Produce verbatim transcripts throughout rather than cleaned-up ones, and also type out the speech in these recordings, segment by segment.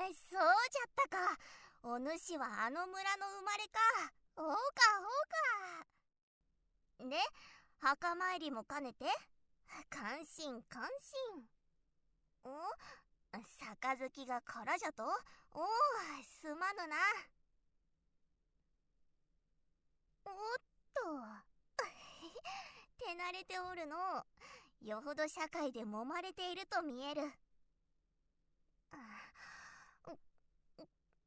そうじゃったか。お主はあの村の生まれか。おうかおうか。で、墓参りも兼ねて。感心感心。お杯が空じゃと。おお、すまぬな。おっと手慣れておるの。よほど社会で揉まれていると見える。あううう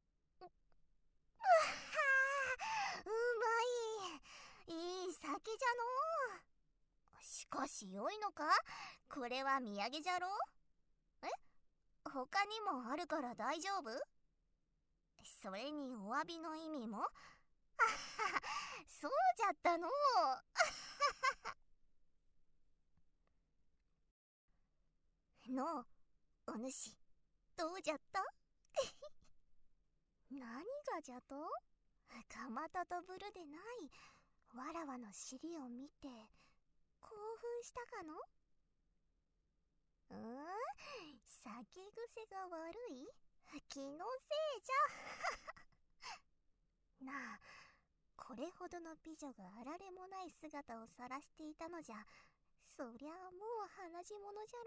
うまい。いい酒じゃのう。しかしよいのか。これは土産じゃろ。え、他にもあるから大丈夫。それにお詫びの意味も。あはは、そうじゃったのう。のう、お主どうじゃった何がじゃと。かまととぶるでないわらわの尻を見て興奮したかの。うん、酒癖が悪い。気のせいじゃなあ、これほどの美女があられもない姿を晒していたのじゃ、そりゃあもう鼻血者じ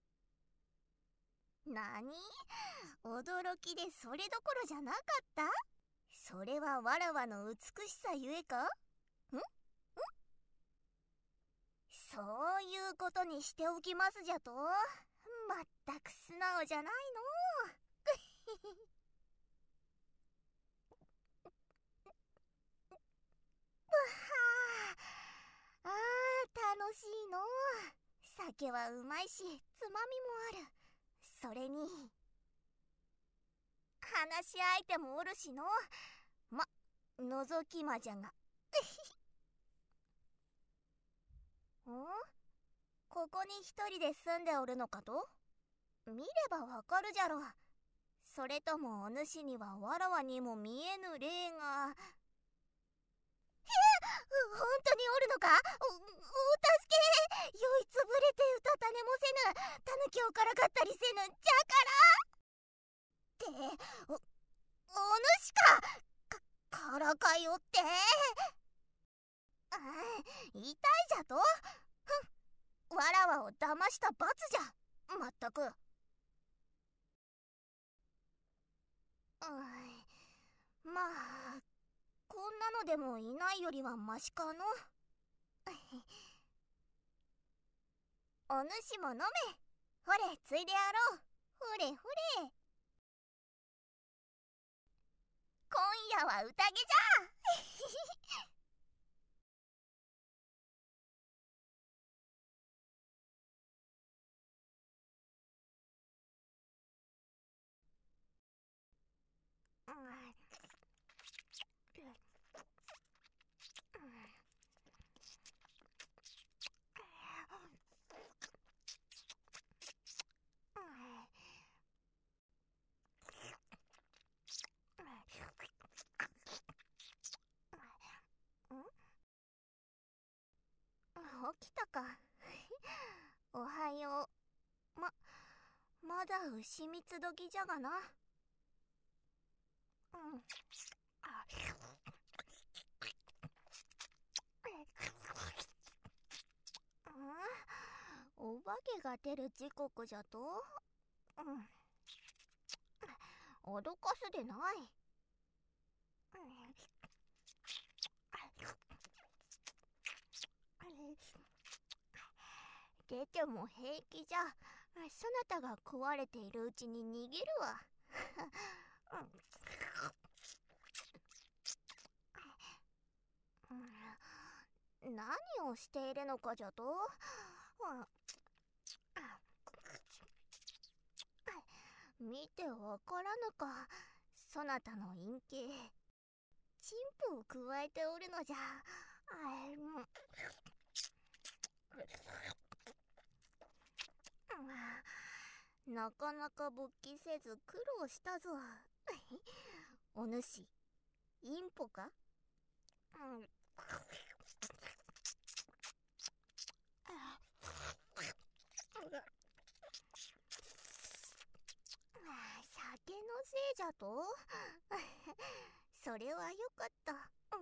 ゃろ。なに、驚きでそれどころじゃなかった。それはわらわの美しさゆえか。んんそういうことにしておきますじゃと。まったく素直じゃないのあー、楽しいの。酒はうまいしつまみもある。それに話し相手もおるしの。ま、覗き魔じゃがん、ここに一人で住んでおるのかと。見ればわかるじゃろ。それともお主にはわらわにも見えぬ霊が。え、本当におるのか。お、お助け。酔いつぶれてうたた寝もせぬ。たぬきをからかったりせぬ。じゃからってお、お主か。か、からかよって。あ、痛いじゃと。ふん、わらわを騙した罰じゃ。まったく。うん、まあこんなのでもいないよりはマシかの。お主も飲め。ほれ、ついでやろう。ほれほれ。今夜は宴じゃ起きたか。おはよう。ま、まだ牛蜜時じゃがな。うん。あ、お化けが出る時刻じゃと。うん。脅かすでない。出ても平気じゃ。そなたが壊れているうちに逃げるわ。うん、何をしているのかじゃと。見てわからぬか。そなたの陰茎、チンプを加えておるのじゃ。なかなか勃起せず苦労したぞ。お主、インポか。うん、酒のせじゃと？それはよかった。うん。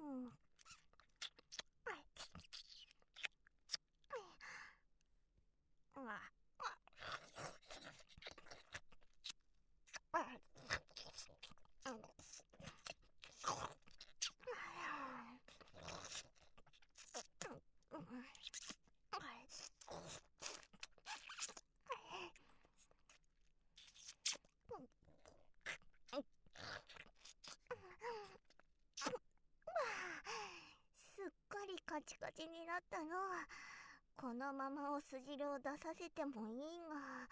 すっかりカチカチになったの。このままおす汁を出させてもいいが。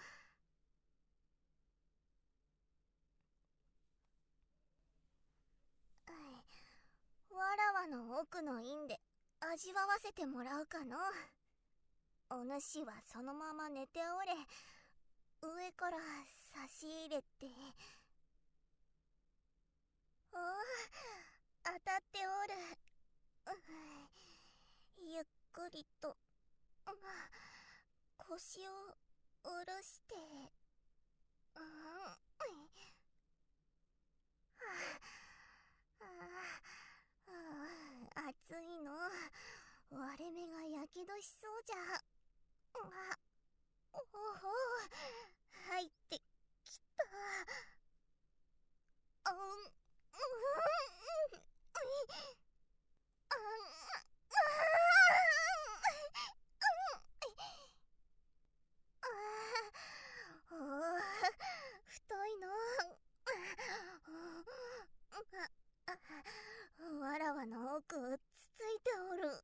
わらわの奥の院で味わわせてもらうかの。お主はそのまま寝ておれ。上から差し入れて。おお、当たっておる。ゆっくりと腰を下ろして。うん、はあ、ああ、暑いの。割れ目がやけどしそうじゃ。あ、おほほ、入ってきた。うん、うん、うん、ああ、太いの。わらわの奥をつついておる。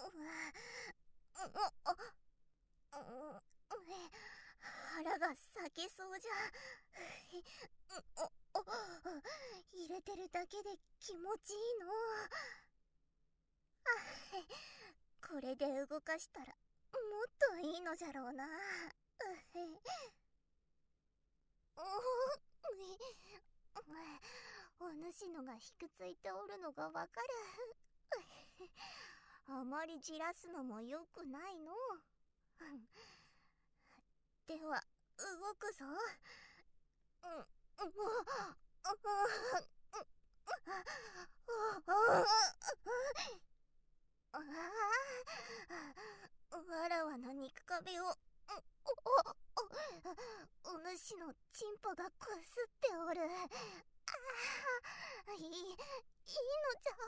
腹が裂けそうじゃ。入れてるだけで気持ちいいの。これで動かしたらもっといいのじゃろうな。お主のがひくついておるのがわかる。あまりじらすのもよくないの。では動くぞ。わらわの肉壁をお主のチンポがこすっておる。あ、いい、いいのじゃ。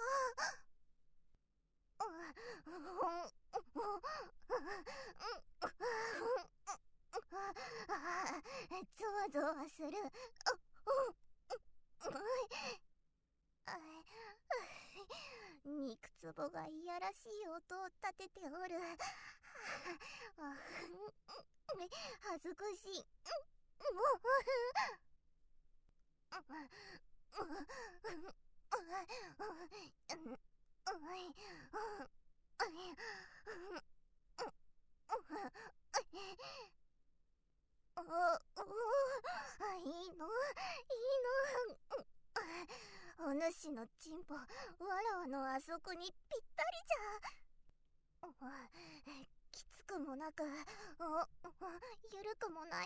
ゾワゾワする。肉つぼがいやらしい音を立てておる。恥ずかしい。いいの、いいの。お主のチンポ、わらわのあそこにぴったりじゃ。きつくもなく、ゆるくもない。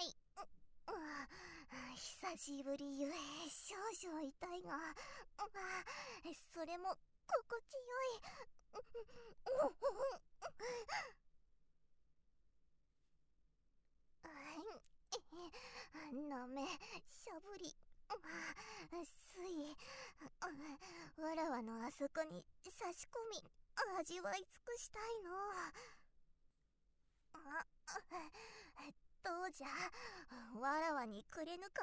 久しぶりゆえ少々痛いが、それも心地よい。なめ、しゃぶり、すい、わらわのあそこに差し込み味わい尽くしたいの。あ、どうじゃ、わらわにくれぬか。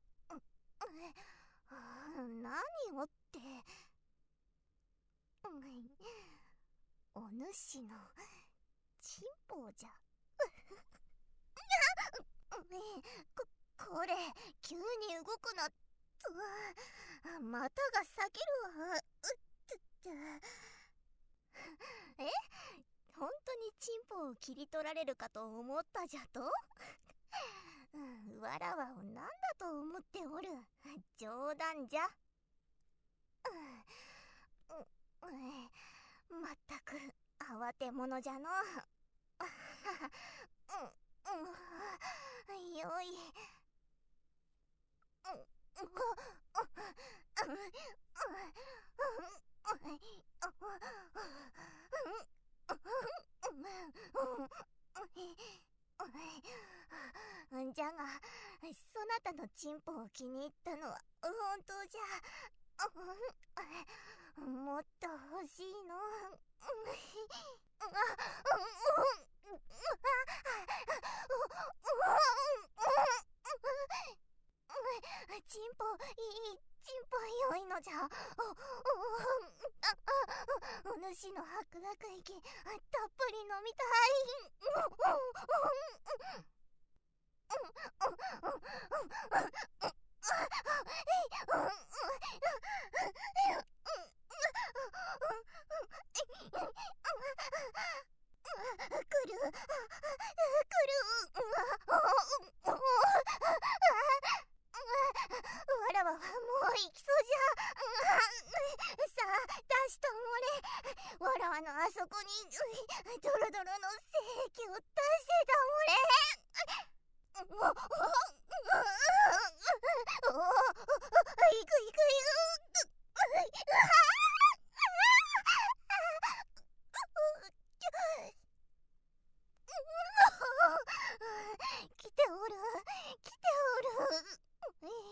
何をって。お主のチンポじゃ。こ、これ急に動くなっと。股が裂けるわ。うっつっつ。え、本当にチンポを切り取られるかと思ったじゃと。わらわを何だと思っておる。冗談じゃ。まったく慌て者じゃの。よい。 じゃが、そなたのチンポを気に入ったのは本当じゃ。もっと欲しいの。チンポいい、チンポ良いのじゃ。お主の白濁液たっぷり飲みたい。来る、来る。わらわはもう行きそうじゃ。さあ出しともれ。わらわのあそこにドロドロの精液を出してたもれ。おおおお、いくいくよ。来ておる、来ておる。いや、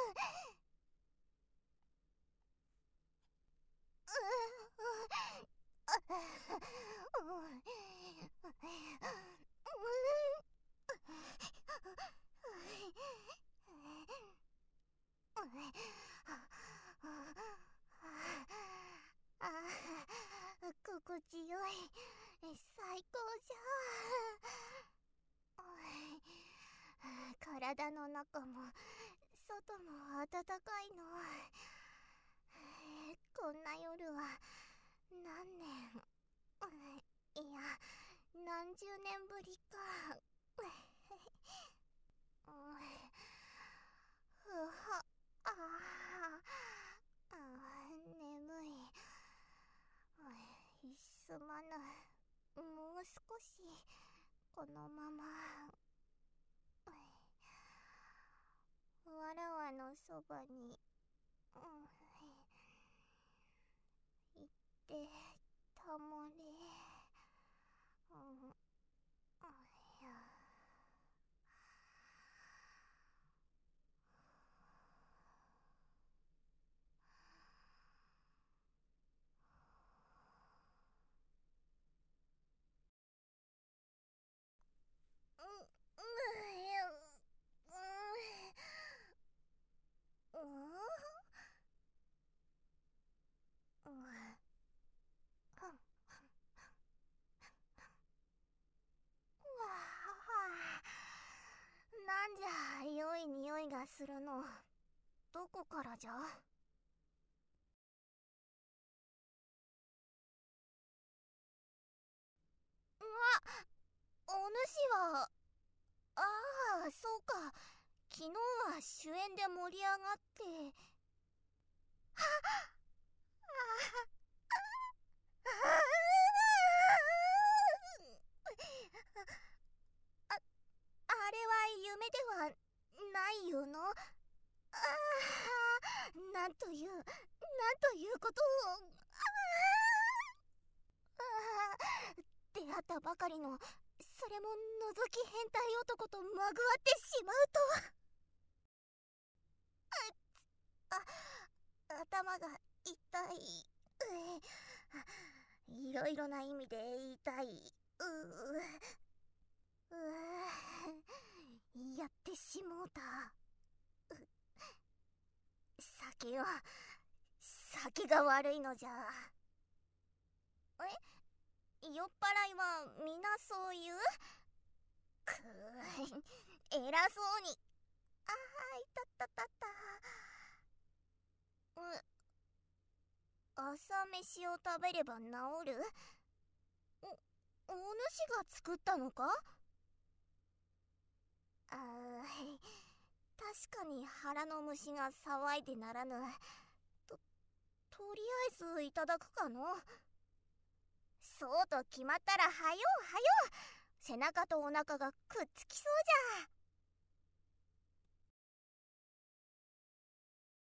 心地よい、最高じゃ。体の中も外も暖かいの。こんな夜は何年、いや何十年ぶりか。ふはああ、眠い。すまぬ。もう少しこのまま。わらわのそばに、うん、いてたもれ。うん、いや。なんじゃ良い匂いがするの。どこからじゃ？わ、お主は。ああ、そうか。昨日は主演で盛り上がって。はっ、あああれは夢ではないよの。ああ、なんという、なんということを。ああ、出会ったばかりの、それも覗き変態男とまぐわってしまうとは。あ、頭が痛い。いろいろな意味で痛い。ううう、やってしもうた。酒は酒が悪いのじゃ。え、酔っ払いは皆そう言う？くー、偉そうに。あー、いたったたった。う、朝飯を食べれば治る？お、お主が作ったのか？あー、確かに腹の虫が騒いでならぬ。と、とりあえずいただくかの。そうと決まったらはようはよう。背中とお腹がくっつきそうじゃ。